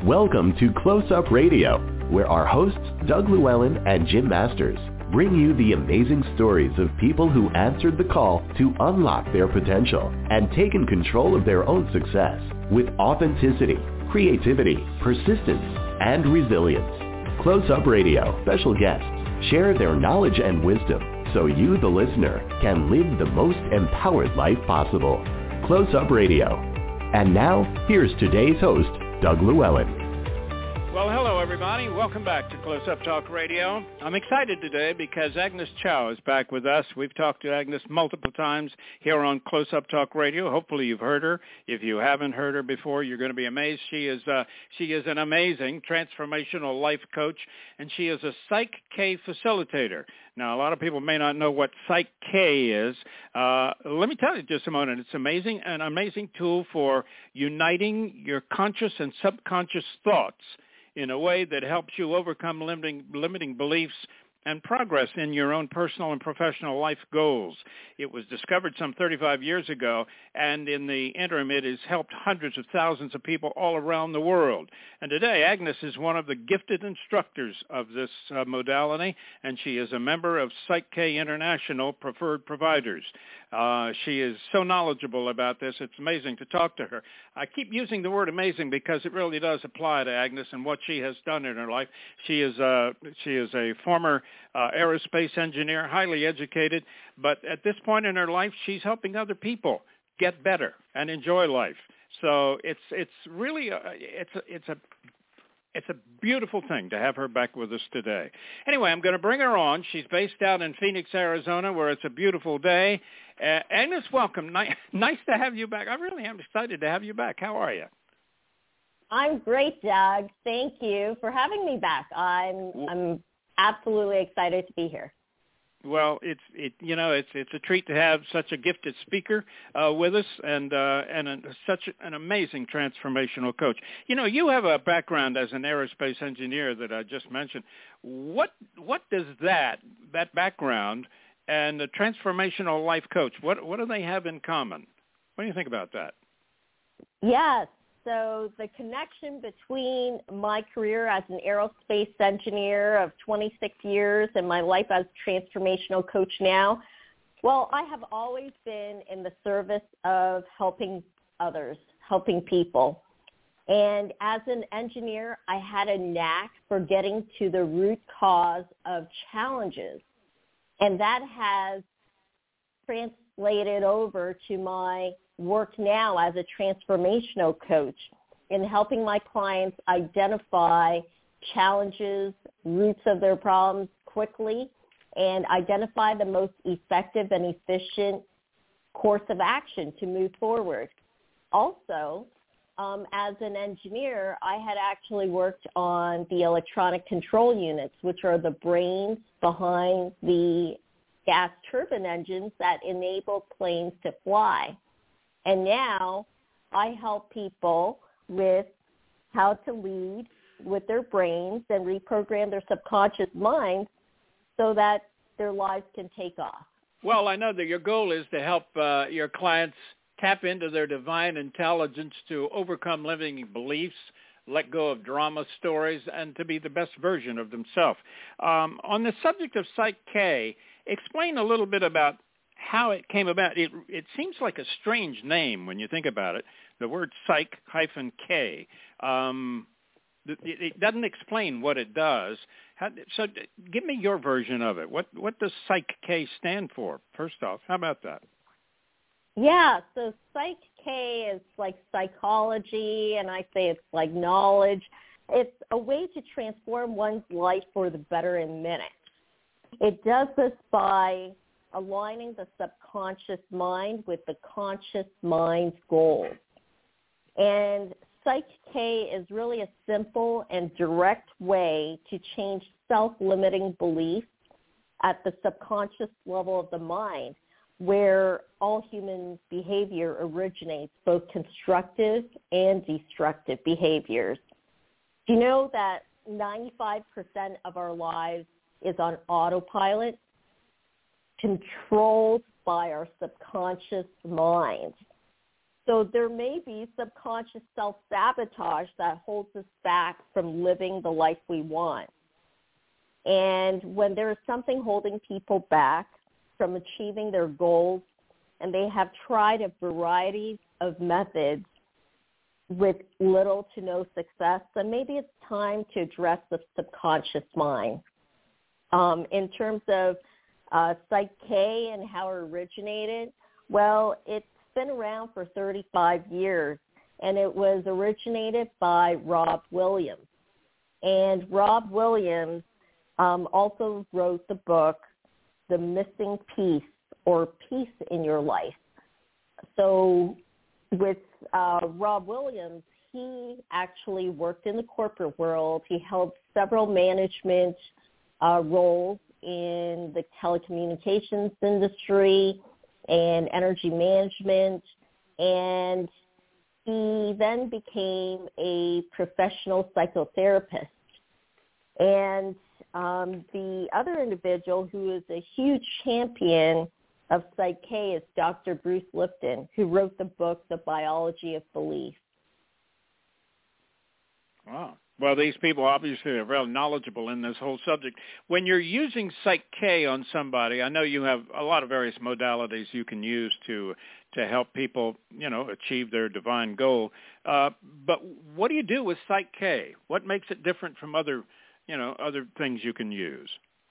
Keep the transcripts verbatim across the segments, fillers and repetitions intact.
Welcome to Close Up Radio, where our hosts, Doug Llewellyn and Jim Masters, bring you the amazing stories of people who answered the call to unlock their potential and taken control of their own success with authenticity, creativity, persistence, and resilience. Close Up Radio special guests share their knowledge and wisdom so you, the listener, can live the most empowered life possible. Close Up Radio. And now, here's today's host, Doug Llewellyn. Well, hello, everybody. Welcome back to Close Up Talk Radio. I'm excited today because Agnes Chow is back with us. We've talked to Agnes multiple times here on Close Up Talk Radio. Hopefully you've heard her. If you haven't heard her before, you're going to be amazed. She is uh, she is an amazing transformational life coach, and she is a Psych K facilitator. Now, a lot of people may not know what Psych K is. Uh, let me tell you just a moment. It's amazing, an amazing tool for uniting your conscious and subconscious thoughts in a way that helps you overcome limiting, limiting beliefs and progress in your own personal and professional life goals. It was discovered some thirty-five years ago, and in the interim, it has helped hundreds of thousands of people all around the world. And today, Agnes is one of the gifted instructors of this uh, modality, and she is a member of Psych K International Preferred Providers. Uh, she is so knowledgeable about this, it's amazing to talk to her. I keep using the word amazing because it really does apply to Agnes and what she has done in her life. She is a, she is a former uh, aerospace engineer, highly educated, but at this point in her life, she's helping other people get better and enjoy life. So it's it's really a, it's a, it's a It's a beautiful thing to have her back with us today. Anyway, I'm going to bring her on. She's based out in Phoenix, Arizona, where it's a beautiful day. Uh, Agnes, welcome. Nice, nice to have you back. I really am excited to have you back. How are you? I'm great, Doug. Thank you for having me back. I'm I'm absolutely excited to be here. Well, it's it you know it's it's a treat to have such a gifted speaker uh, with us, and uh, and a, such an amazing transformational coach. You know, you have a background as an aerospace engineer that I just mentioned. What what does that that background and a transformational life coach, what what do they have in common? What do you think about that? Yes. So the connection between my career as an aerospace engineer of twenty-six years and my life as a transformational coach now, well, I have always been in the service of helping others, helping people. And as an engineer, I had a knack for getting to the root cause of challenges. And that has translated over to my work now as a transformational coach in helping my clients identify challenges, roots of their problems quickly, and identify the most effective and efficient course of action to move forward. Also, um, as an engineer, I had actually worked on the electronic control units, which are the brains behind the gas turbine engines that enable planes to fly. And now I help people with how to lead with their brains and reprogram their subconscious minds so that their lives can take off. Well, I know that your goal is to help uh, your clients tap into their divine intelligence to overcome limiting beliefs, let go of drama stories, and to be the best version of themselves. Um, on the subject of Psych K, explain a little bit about how it came about. It it seems like a strange name when you think about it, the word Psych hyphen K. Um, it, it doesn't explain what it does. How, so give me your version of it. What what does Psych K stand for, first off? How about that? Yeah, so Psych K is like psychology, and I say it's like knowledge. It's a way to transform one's life for the better in minutes. It does this by aligning the subconscious mind with the conscious mind's goals. And Psych K is really a simple and direct way to change self-limiting beliefs at the subconscious level of the mind, where all human behavior originates, both constructive and destructive behaviors. Do you know that ninety-five percent of our lives is on autopilot, controlled by our subconscious mind? So there may be subconscious self-sabotage that holds us back from living the life we want. And when there is something holding people back from achieving their goals, and they have tried a variety of methods with little to no success, then maybe it's time to address the subconscious mind. Um, in terms of uh, Psych K and how it originated, well, it's been around for thirty-five years, and it was originated by Rob Williams. And Rob Williams um, also wrote the book, The Missing Piece, or Peace in Your Life. So with uh, Rob Williams, he actually worked in the corporate world. He held several management uh, roles in the telecommunications industry and energy management, and he then became a professional psychotherapist. And um, the other individual who is a huge champion of Psych K is Doctor Bruce Lipton, who wrote the book, The Biology of Belief. Wow. Well, these people obviously are very knowledgeable in this whole subject. When you're using Psych K on somebody, I know you have a lot of various modalities you can use to to help people, you know, achieve their divine goal. Uh, but what do you do with Psych K? What makes it different from other, you know, other things you can use?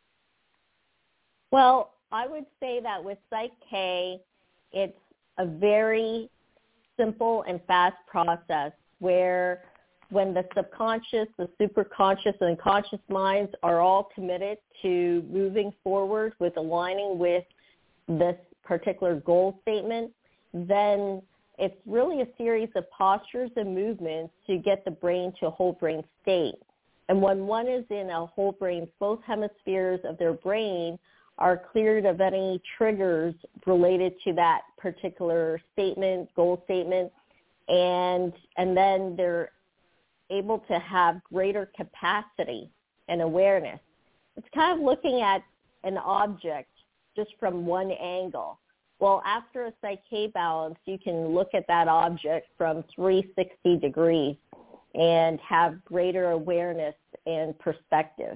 Well, I would say that with Psych K, it's a very simple and fast process where when the subconscious, the superconscious, and conscious minds are all committed to moving forward with aligning with this particular goal statement, then it's really a series of postures and movements to get the brain to a whole brain state. And when one is in a whole brain, both hemispheres of their brain are cleared of any triggers related to that particular statement, goal statement, and and then they're able to have greater capacity and awareness. It's kind of looking at an object just from one angle. Well, after a Psych K balance, you can look at that object from three hundred sixty degrees and have greater awareness and perspective.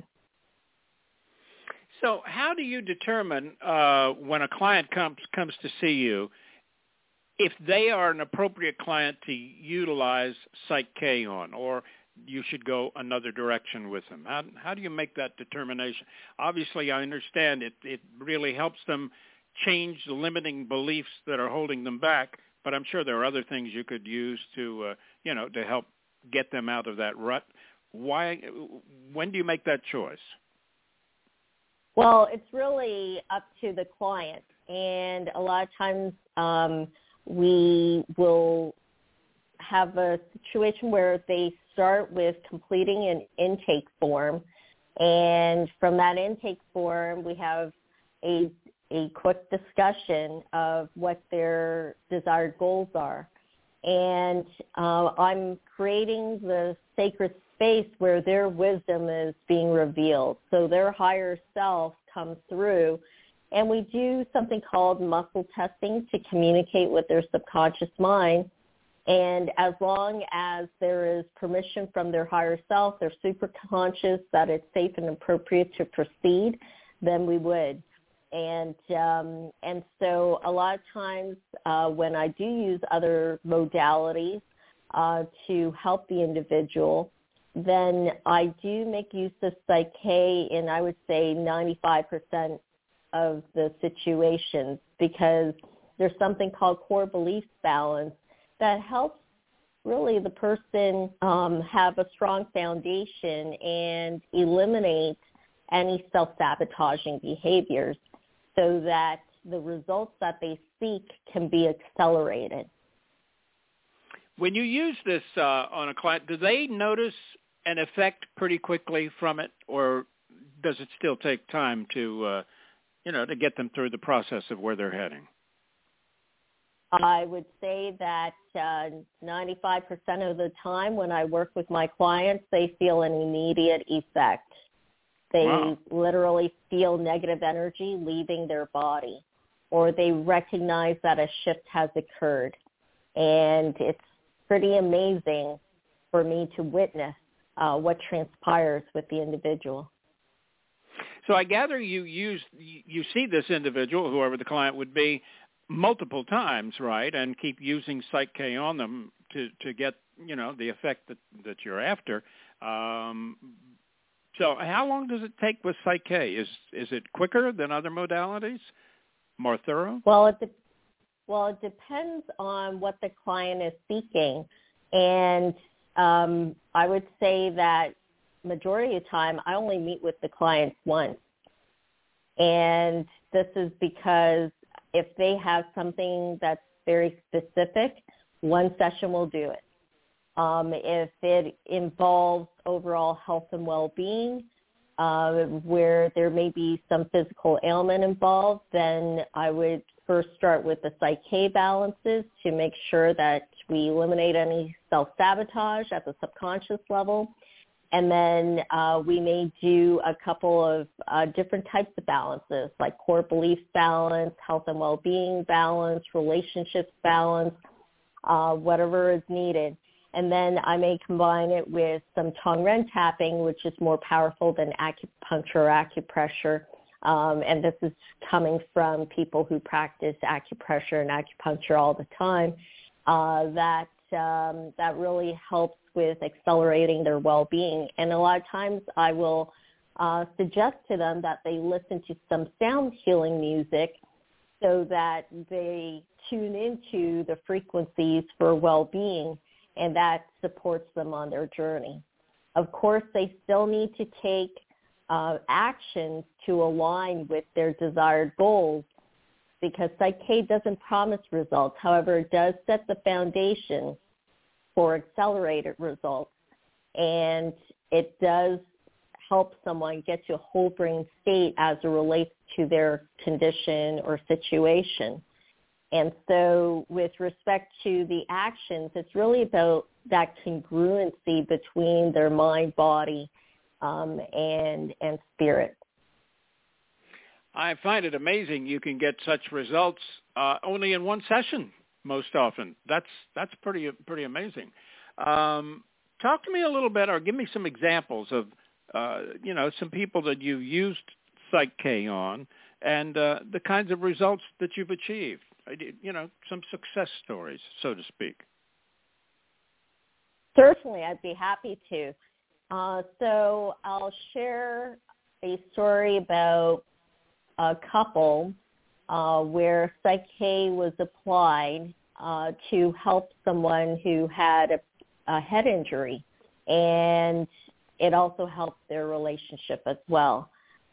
So how do you determine uh, when a client comes comes to see you if they are an appropriate client to utilize Psych K on, or you should go another direction with them? How, how do you make that determination? Obviously, I understand it, it really helps them change the limiting beliefs that are holding them back, but I'm sure there are other things you could use to, uh, you know, to help get them out of that rut. Why? When do you make that choice? Well, it's really up to the client, and a lot of times um, we will have a situation where they start with completing an intake form, and from that intake form we have a a quick discussion of what their desired goals are. And uh, I'm creating the sacred space where their wisdom is being revealed. So their higher self comes through, and we do something called muscle testing to communicate with their subconscious mind. And as long as there is permission from their higher self, their superconscious, that it's safe and appropriate to proceed, then we would. And um, and so a lot of times uh, when I do use other modalities uh, to help the individual, then I do make use of Psych K in, I would say, ninety-five percent of the situations, because there's something called core beliefs balance that helps really the person um, have a strong foundation and eliminate any self-sabotaging behaviors, so that the results that they seek can be accelerated. When you use this uh, on a client, do they notice an effect pretty quickly from it, or does it still take time to, uh, you know, to get them through the process of where they're heading? I would say that uh, ninety-five percent of the time when I work with my clients, they feel an immediate effect. They Wow. literally feel negative energy leaving their body, or they recognize that a shift has occurred. And it's pretty amazing for me to witness uh, what transpires with the individual. So I gather you use you see this individual, whoever the client would be, multiple times, right? And keep using Psych-K on them to, to get, you know, the effect that, that you're after. Um, so how long does it take with Psych-K? Is is it quicker than other modalities? More thorough? Well, it de- well it depends on what the client is seeking, and um, I would say that majority of the time I only meet with the clients once, and this is because if they have something that's very specific, one session will do it. Um, if it involves overall health and well-being, uh, where there may be some physical ailment involved, then I would first start with the Psych-K balances to make sure that we eliminate any self-sabotage at the subconscious level. And then uh, we may do a couple of uh, different types of balances, like core beliefs balance, health and well-being balance, relationships balance, uh, whatever is needed. And then I may combine it with some Tongren tapping, which is more powerful than acupuncture or acupressure. Um, and this is coming from people who practice acupressure and acupuncture all the time. Uh, that um, that really helps with accelerating their well-being. And a lot of times I will uh, suggest to them that they listen to some sound healing music so that they tune into the frequencies for well-being, and that supports them on their journey. Of course, they still need to take uh, actions to align with their desired goals, because Psych-K doesn't promise results. However, it does set the foundation for accelerated results, and it does help someone get to a whole brain state as it relates to their condition or situation. And so with respect to the actions, it's really about that congruency between their mind, body, um, and and spirit. I find it amazing you can get such results uh, only in one session most often. That's that's pretty pretty amazing. Um, talk to me a little bit, or give me some examples of uh, you know some people that you've used Psych-K on, and uh, the kinds of results that you've achieved. You know, some success stories, so to speak. Certainly, I'd be happy to. Uh, so I'll share a story about a couple uh, where Psych-K was applied uh, to help someone who had a, a head injury, and it also helped their relationship as well.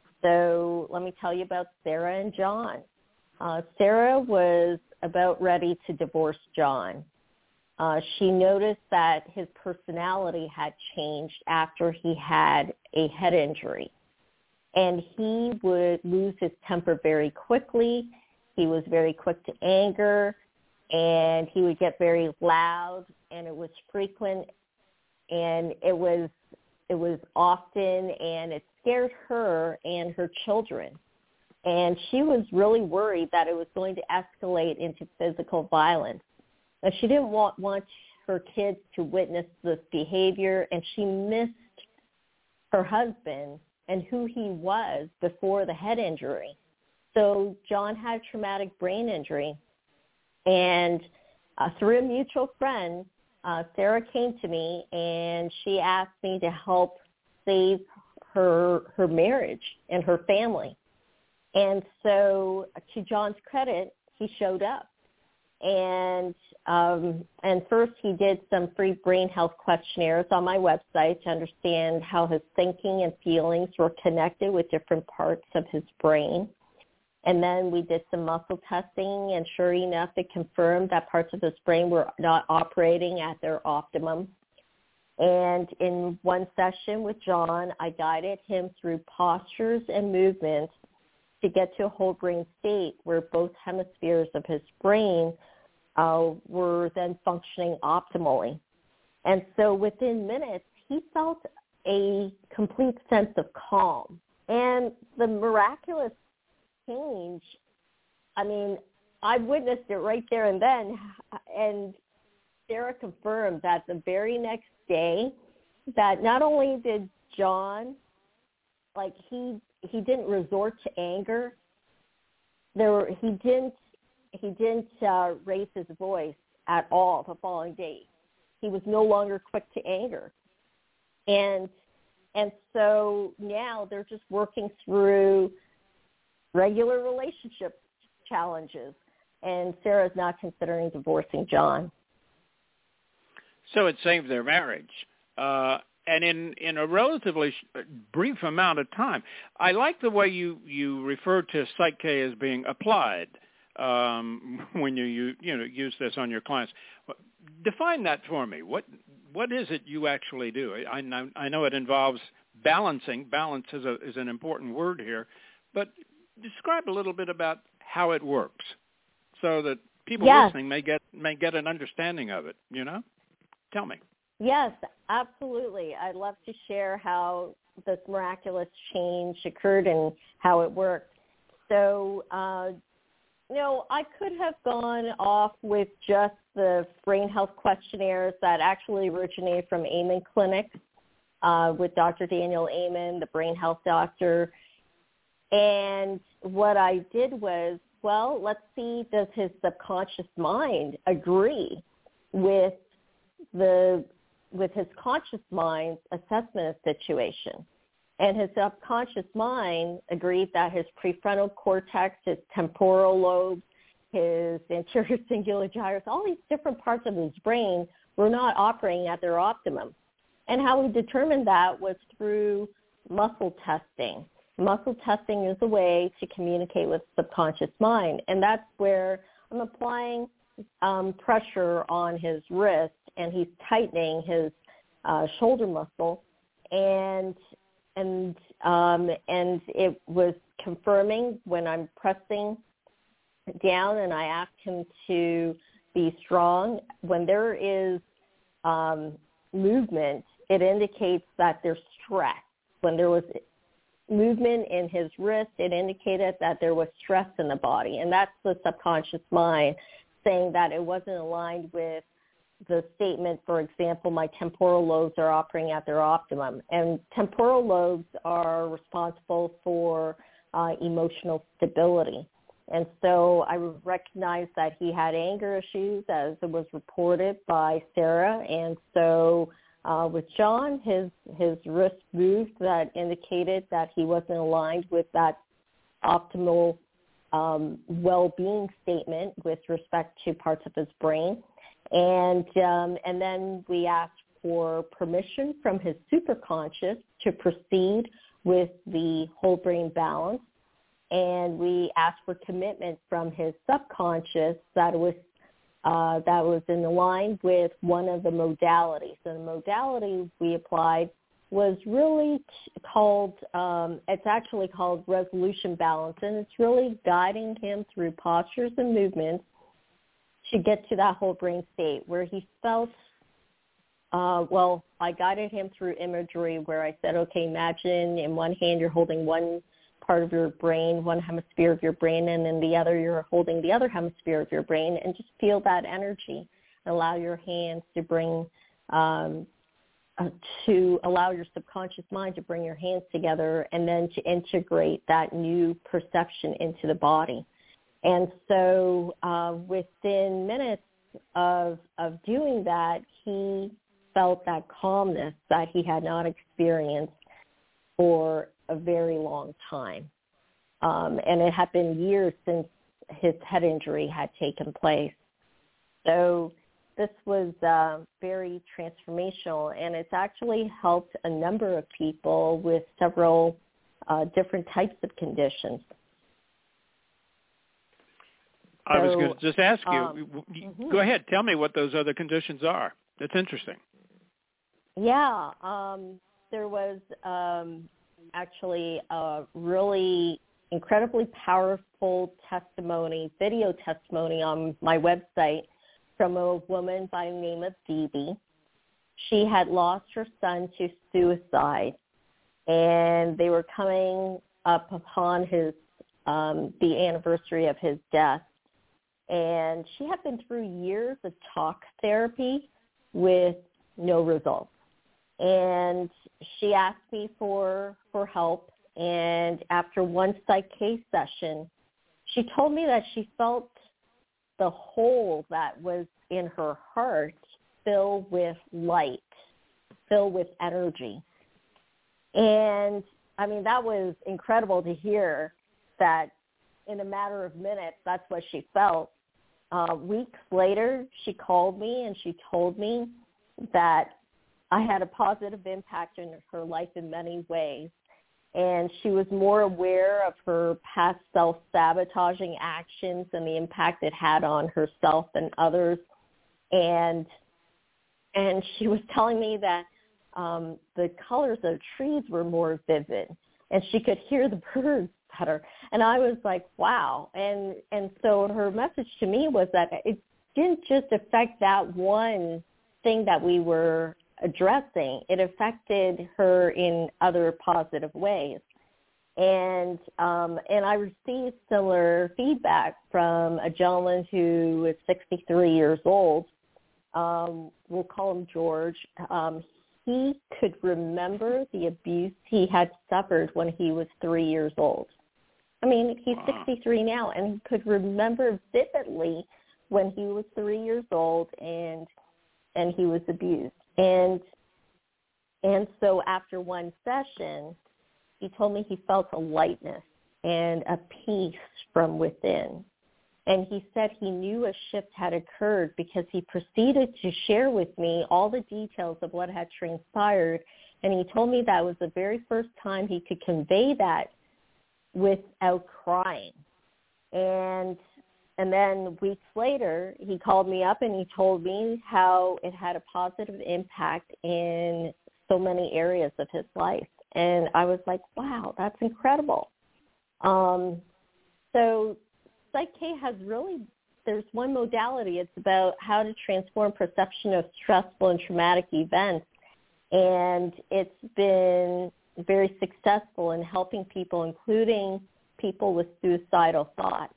So let me tell you about Sarah and John. Uh, Sarah was about ready to divorce John. Uh, she noticed that his personality had changed after he had a head injury. And he would lose his temper very quickly. He was very quick to anger, and he would get very loud, and it was frequent, and it was it was often, and it scared her and her children. And she was really worried that it was going to escalate into physical violence. And she didn't want, want her kids to witness this behavior, and she missed her husband and who he was before the head injury. So John had a traumatic brain injury, and uh, through a mutual friend, uh, Sarah came to me, and she asked me to help save her her marriage and her family. And so, to John's credit, he showed up. And um, and first he did some free brain health questionnaires on my website to understand how his thinking and feelings were connected with different parts of his brain. And then we did some muscle testing, and sure enough, it confirmed that parts of his brain were not operating at their optimum. And in one session with John, I guided him through postures and movements to get to a whole brain state where both hemispheres of his brain uh, were then functioning optimally. And so within minutes, he felt a complete sense of calm. And the miraculous change, I mean, I witnessed it right there and then, and Sarah confirmed that the very next day that not only did John, like he he didn't resort to anger. There were, he didn't he didn't uh, raise his voice at all the following day. He was no longer quick to anger, and and so now they're just working through regular relationship challenges, and Sarah's not considering divorcing John. So it saved their marriage. Uh, and in, in a relatively brief amount of time. I like the way you, you refer to Psych-K as being applied um, when you, you you know use this on your clients. Define that for me. What what is it you actually do? I know, I know it involves balancing. Balance is a is an important word here, but describe a little bit about how it works, so that people yes. listening may get may get an understanding of it. You know, tell me. Yes, absolutely. I'd love to share how this miraculous change occurred and how it worked. So, uh, you know, I could have gone off with just the brain health questionnaires that actually originated from Amen Clinic uh, with Doctor Daniel Amen, the brain health doctor. And what I did was, well, let's see, does his subconscious mind agree with the with his conscious mind's assessment of situation. And his subconscious mind agreed that his prefrontal cortex, his temporal lobes, his anterior cingulate gyrus, all these different parts of his brain were not operating at their optimum. And how we determined that was through muscle testing. Muscle testing is a way to communicate with the subconscious mind. And that's where I'm applying um, pressure on his wrist, and he's tightening his uh, shoulder muscle, and and um, and it was confirming when I'm pressing down, and I asked him to be strong. When there is um, movement, it indicates that there's stress. When there was movement in his wrist, it indicated that there was stress in the body, and that's the subconscious mind saying that it wasn't aligned with the statement, for example, my temporal lobes are operating at their optimum. And temporal lobes are responsible for uh, emotional stability. And so I recognized that he had anger issues, as it was reported by Sarah. And so uh, with John, his, his wrist moved that indicated that he wasn't aligned with that optimal um, well-being statement with respect to parts of his brain. And um, and then we asked for permission from his superconscious to proceed with the whole brain balance. And we asked for commitment from his subconscious that it was uh, that was in line with one of the modalities. And the modality we applied was really t- called, um, it's actually called resolution balance, and it's really guiding him through postures and movements to get to that whole brain state where he felt, uh, well, I guided him through imagery where I said, okay, imagine in one hand you're holding one part of your brain, one hemisphere of your brain, and in the other you're holding the other hemisphere of your brain, and just feel that energy. Allow your hands to bring, um, uh, to allow your subconscious mind to bring your hands together and then to integrate that new perception into the body. And so uh, within minutes of of doing that, he felt that calmness that he had not experienced for a very long time. Um, and it had been years since his head injury had taken place. So this was uh, very transformational, and it's actually helped a number of people with several uh, different types of conditions. I was going to just ask you, um, mm-hmm. Go ahead, tell me what those other conditions are. That's interesting. Yeah, um, there was um, actually a really incredibly powerful testimony, video testimony on my website from a woman by the name of Dee. She had lost her son to suicide, and they were coming up upon his um, the anniversary of his death. and she had been through years of talk therapy with no results. And she asked me for, for help, and after one Psych-K session, she told me that she felt the hole that was in her heart fill with light, fill with energy. And, I mean, that was incredible to hear that in a matter of minutes, that's what she felt. Uh, weeks later, she called me and she told me that I had a positive impact in her life in many ways. And she was more aware of her past self-sabotaging actions and the impact it had on herself and others. And and she was telling me that um, the colors of trees were more vivid, and she could hear the birds better. And I was like, wow. And and so her message to me was that it didn't just affect that one thing that we were addressing. It affected her in other positive ways. And um, and I received similar feedback from a gentleman who is sixty-three years old. Um, we'll call him George. Um, he could remember the abuse he had suffered when he was three years old. I mean, he's Wow. sixty-three now, and he could remember vividly when he was three years old and and he was abused. And and so after one session, he told me he felt a lightness and a peace from within. And he said he knew a shift had occurred because he proceeded to share with me all the details of what had transpired. And he told me that was the very first time he could convey that without crying. And and then weeks later, he called me up and he told me how it had a positive impact in so many areas of his life. And I was like, wow, that's incredible. Um, so Psych-K has really, there's one modality. It's about how to transform perception of stressful and traumatic events. And it's been very successful in helping people, including people with suicidal thoughts.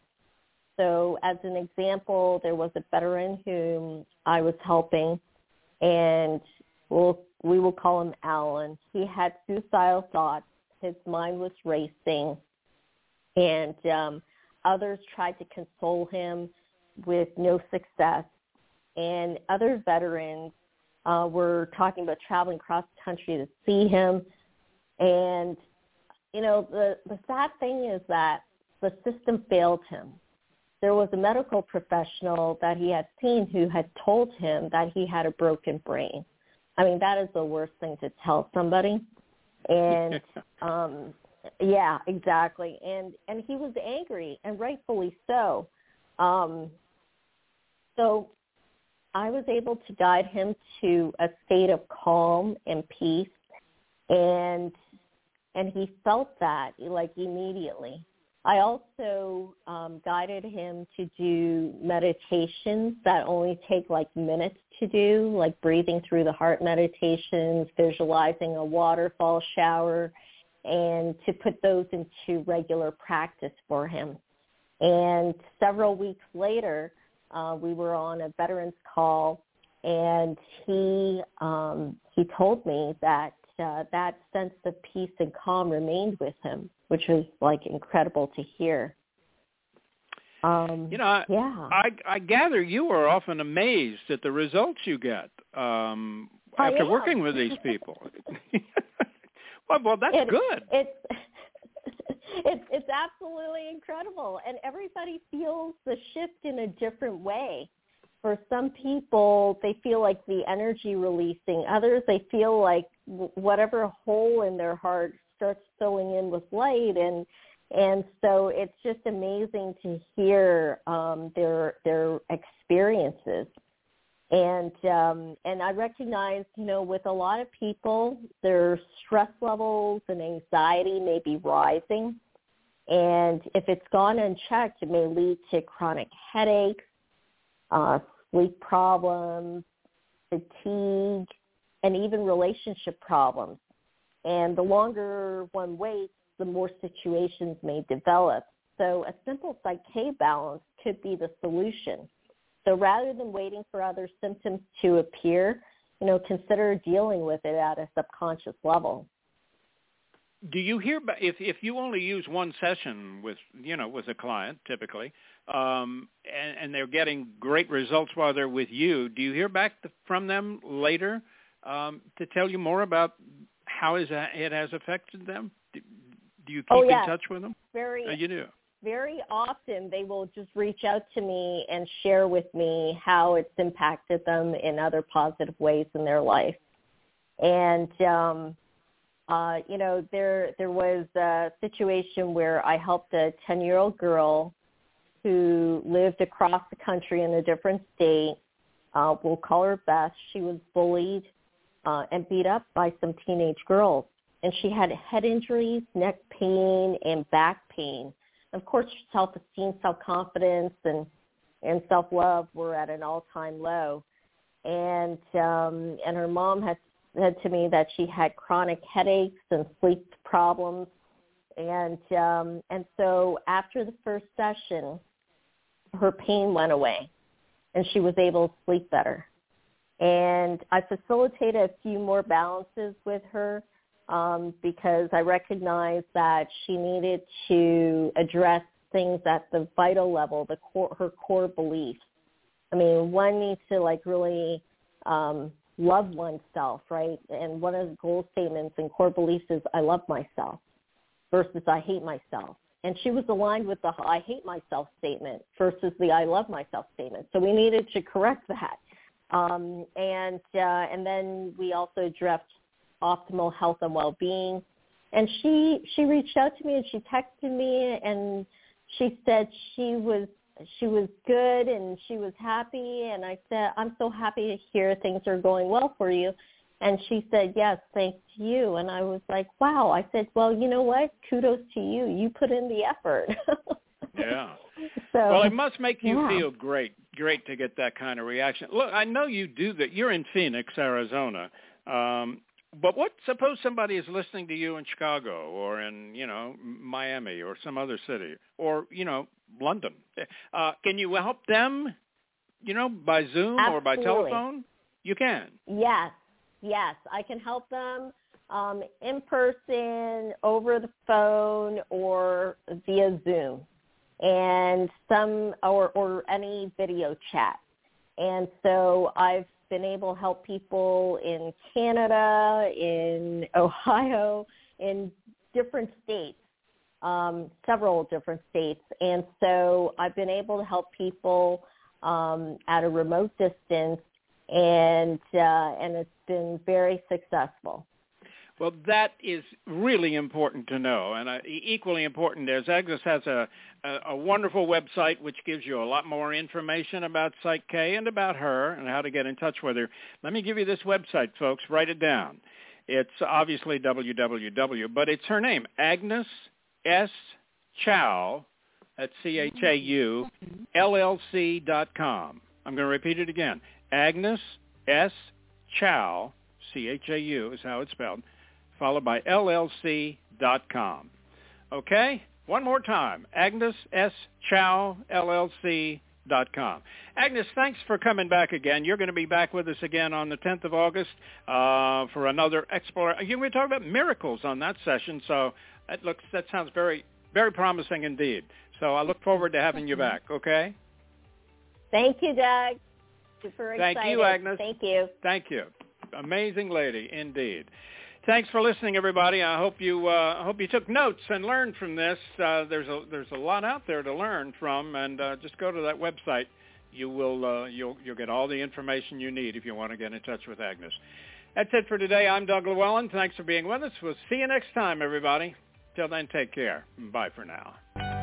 So as an example, there was a veteran whom I was helping, and we'll, we will call him Alan. He had suicidal thoughts. His mind was racing, and um, others tried to console him with no success. And other veterans uh, were talking about traveling across the country to see him. And, you know, the, the sad thing is that the system failed him. There was a medical professional that he had seen who had told him that he had a broken brain. I mean, that is the worst thing to tell somebody. And, um, yeah, exactly. And and he was angry, and rightfully so. Um, so I was able to guide him to a state of calm and peace, and and he felt that, like, immediately. I also um, guided him to do meditations that only take like minutes to do, like breathing through the heart meditations, visualizing a waterfall shower, and to put those into regular practice for him. And several weeks later, uh, we were on a veterans call, and he um, he told me that uh, that sense of peace and calm remained with him, which was like incredible to hear. Um, you know, I, yeah. I, I gather you are often amazed at the results you get um, after am. working with these people. well, well, that's it, good. It's, it's it's absolutely incredible, and everybody feels the shift in a different way. For some people, they feel like the energy releasing. Others, they feel like whatever hole in their heart starts filling in with light, and and so it's just amazing to hear um, their their experiences. And um, and I recognize, you know, with a lot of people, their stress levels and anxiety may be rising, and if it's gone unchecked, it may lead to chronic headaches, uh, sleep problems, fatigue, and even relationship problems. And the longer one waits, the more situations may develop. So a simple Psych-K balance could be the solution. So rather than waiting for other symptoms to appear, you know, consider dealing with it at a subconscious level. Do you hear, if if you only use one session with, you know, with a client typically, um, and, and they're getting great results while they're with you, do you hear back from them later um, to tell you more about how is that, it has affected them? Do, do you keep oh, yes. in touch with them? Very, oh, you do. Very often they will just reach out to me and share with me how it's impacted them in other positive ways in their life. And, um, uh, you know, there there was a situation where I helped a ten-year-old girl who lived across the country in a different state. Uh, we'll call her Beth. She was bullied uh, and beat up by some teenage girls. And she had head injuries, neck pain, and back pain. Of course, self-esteem, self-confidence, and, and self-love were at an all-time low. And um, and her mom had said to me that she had chronic headaches and sleep problems. And um, and so after the first session, her pain went away, and she was able to sleep better. And I facilitated a few more balances with her, Um, because I recognized that she needed to address things at the vital level, the core, her core beliefs. I mean, one needs to like really um, love oneself, right? And one of the goal statements and core beliefs is I love myself versus I hate myself. And she was aligned with the I hate myself statement versus the I love myself statement. So we needed to correct that. Um, and uh, and then we also addressed optimal health and well-being. And she she reached out to me and she texted me and she said she was she was good and she was happy. And I said, I'm so happy to hear things are going well for you. And she said, yes, thanks to you. And I was like, wow. I said, well, you know what? Kudos to you. You put in the effort. Yeah. So, well, it must make you yeah. feel great, great to get that kind of reaction. Look, I know you do that. You're in Phoenix, Arizona. Um, but what, suppose somebody is listening to you in Chicago or in, you know, Miami or some other city or, you know, London. Uh, can you help them, you know, by Zoom Absolutely. or by telephone? You can. Yes. Yes, I can help them um, in person, over the phone, or via Zoom, and some or, or any video chat. And so I've been able to help people in Canada, in Ohio, in different states, um, several different states. And so I've been able to help people um, at a remote distance, and uh, and it's been very successful. Well, that is really important to know, and uh, equally important is Agnes has a, a, a wonderful website which gives you a lot more information about Psych K and about her and how to get in touch with her. Let me give you this website, folks. Write it down. It's obviously w w w, but it's her name, Agnes S. Chau, that's C H A U, L L C dot com. I'm going to repeat it again. Agnes S. Chau, C H A U is how it's spelled, followed by L L C dot com. Okay? One more time. Agnes S. Chau, L L C dot com. Agnes, thanks for coming back again. You're going to be back with us again on the tenth of August uh, for another exploration. You're going to talk about miracles on that session, so that looks that sounds very, very promising indeed. So I look forward to having you back, okay? Thank you, Doug. Super excited. Thank you, Agnes. Thank you. Thank you. Amazing lady, indeed. Thanks for listening, everybody. I hope you uh, hope you took notes and learned from this. Uh, there's a there's a lot out there to learn from, and uh, just go to that website. You will uh, you'll you'll get all the information you need if you want to get in touch with Agnes. That's it for today. I'm Doug Llewellyn. Thanks for being with us. We'll see you next time, everybody. Till then, take care. Bye for now.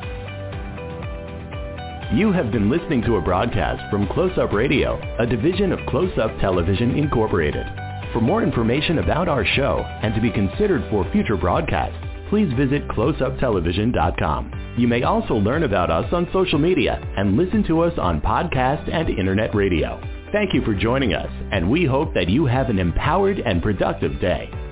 You have been listening to a broadcast from Close Up Radio, a division of Close Up Television Incorporated. For more information about our show and to be considered for future broadcasts, please visit close up television dot com. You may also learn about us on social media and listen to us on podcast and internet radio. Thank you for joining us, and we hope that you have an empowered and productive day.